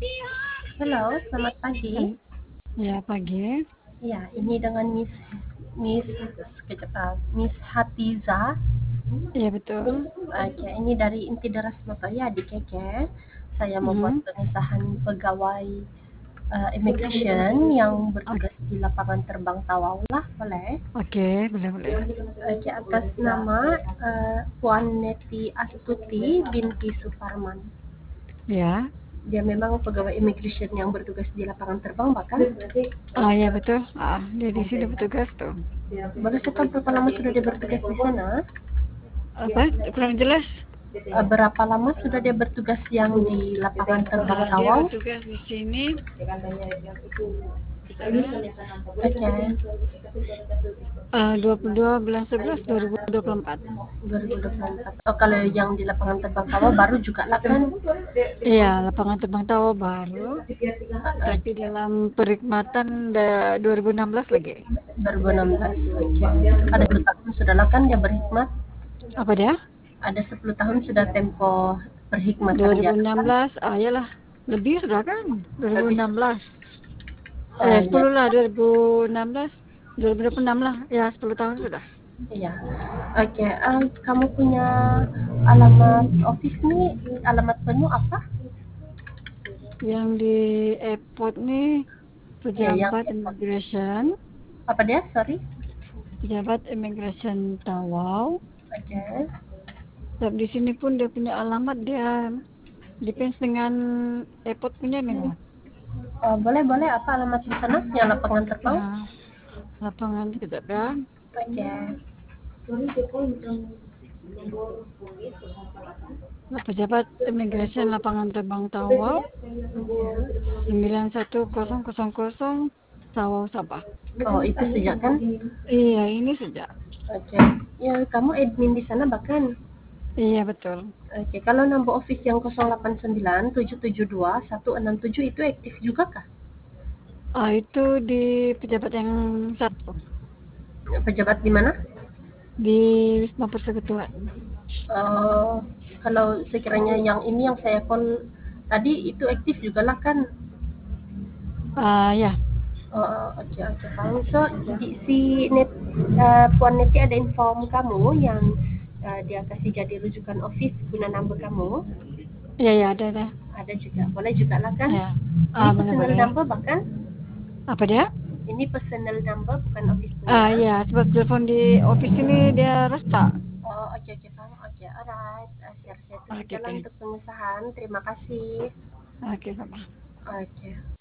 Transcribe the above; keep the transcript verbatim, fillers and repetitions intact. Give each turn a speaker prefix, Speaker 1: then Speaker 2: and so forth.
Speaker 1: Halo, selamat pagi.
Speaker 2: Hal ya pagi.
Speaker 1: Ya, ini dengan Miss Miss sekejap, ah, Miss Hatiza.
Speaker 2: Iya betul.
Speaker 1: Oke, ini dari Inti Deras Motoya di Keke. Saya membuat
Speaker 2: Mhm.
Speaker 1: pengesahan pegawai uh, immigration yang
Speaker 2: Ok
Speaker 1: bertugas di lapangan terbang Tawau lah, boleh?
Speaker 2: oke, boleh boleh.
Speaker 1: Oke, atas nama uh, Puan Neti Astuti binti Suparman.
Speaker 2: Ya.
Speaker 1: Dia memang pegawai immigration yang bertugas di lapangan terbang, bahkan.
Speaker 2: Ah, ya betul. Ah, dia di sini bertugas tuh.
Speaker 1: Boleh saya tahu berapa lama sudah dia bertugas di sana?
Speaker 2: Apa? Kurang jelas.
Speaker 1: Eh, berapa lama sudah dia bertugas yang di lapangan terbang
Speaker 2: Ah, dia
Speaker 1: Tawau?
Speaker 2: bertugas di sini sekarang
Speaker 1: Oke,
Speaker 2: ah, dua puluh dua bulan sebelas dua ribu dua puluh empat.
Speaker 1: dua ribu dua puluh empat. Oh, kalau yang di lapangan terbang Tawau baru juga lah kan?
Speaker 2: Iya, lapangan terbang Tawa baru,
Speaker 1: Uh,
Speaker 2: tapi dalam perkhidmatan da- dua ribu enam belas lagi.
Speaker 1: dua ribu enam belas. Oke. Ada sepuluh tahun sudah lah kan dia berkhidmat?
Speaker 2: Apa dia?
Speaker 1: Ada sepuluh tahun sudah tempo perkhidmatan dia kan?
Speaker 2: dua ribu enam belas, ah iyalah. Lebih sudah kan?
Speaker 1: Habis.
Speaker 2: dua ribu enam belas. Eh,
Speaker 1: Oh ya,
Speaker 2: sepuluh lah, dua ribu enam belas. dua ribu dua puluh enam lah. Ya, sepuluh tahun sudah.
Speaker 1: iya. Oke. eh, kamu punya alamat office nih? Alamat penuh apa?
Speaker 2: Yang di airport nih,
Speaker 1: Ya, yang
Speaker 2: pejabat immigration,
Speaker 1: apa dia? Sorry.
Speaker 2: pejabat immigration Tawau.
Speaker 1: Oke.
Speaker 2: Dan di sini pun dia punya alamat, dia depends dengan airport punya memang.
Speaker 1: Oh, boleh boleh apa alamat di sana? Yang lapangan terbang?
Speaker 2: Nah, lapangan sekejap ya.
Speaker 1: Oke.
Speaker 2: Pejabat immigration lapangan terbang Tawau sembilan satu kosong kosong kosong Tawau Sabah.
Speaker 1: Oh, itu sejak kan?
Speaker 2: Iya, ini sejak.
Speaker 1: Oke. Ya, kamu admin di sana bahkan.
Speaker 2: Iya, betul.
Speaker 1: Oke, kalau number office yang nol delapan sembilan tujuh tujuh dua satu enam tujuh itu aktif juga kah?
Speaker 2: Ah, itu di pejabat yang satu.
Speaker 1: Pejabat di mana?
Speaker 2: Di Wisma Persekutuan.
Speaker 1: Oh, kalau sekiranya yang ini yang saya call tadi itu aktif juga lah kan?
Speaker 2: Ah, ya.
Speaker 1: Oh, oke oke paham. So, di, si net, uh, Puan Neti ada inform kamu yang uh, dia kasih jadi rujukan office guna number kamu?
Speaker 2: Ya, ya, ada, ada.
Speaker 1: Ada juga, boleh juga lah kan?
Speaker 2: Ya.
Speaker 1: Ini
Speaker 2: Ah, boleh,
Speaker 1: personal
Speaker 2: boleh.
Speaker 1: number bahkan?
Speaker 2: Apa dia?
Speaker 1: Ini personal number bukan office
Speaker 2: Ah,
Speaker 1: punya.
Speaker 2: ya, sebab telepon di office ini dia retak.
Speaker 1: Oh, oke oke paham. Oke, alright. Uh, share saya itu
Speaker 2: Oke,
Speaker 1: sajalah
Speaker 2: oke.
Speaker 1: untuk pengesahan. Terima kasih.
Speaker 2: Oke, Bapak.
Speaker 1: Oke.